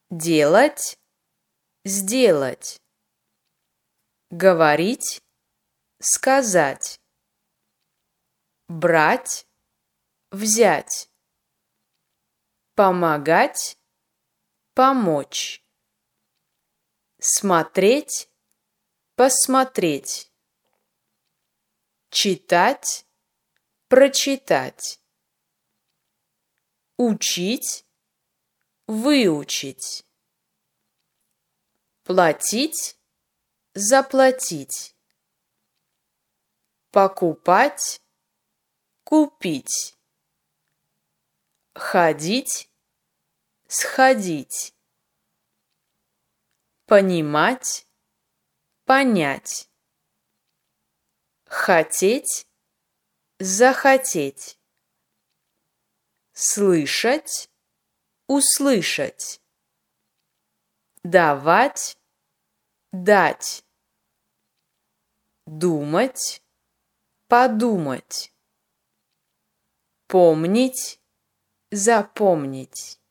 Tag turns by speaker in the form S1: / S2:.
S1: делать, сделать, говорить, сказать, брать, взять, помогать, помочь, смотреть, посмотреть, читать, прочитать, учить, выучить, платить, заплатить, покупать, купить, ходить, сходить, понимать, понять, хотеть, захотеть, слышать, услышать, давать, дать, думать, подумать, помнить, запомнить.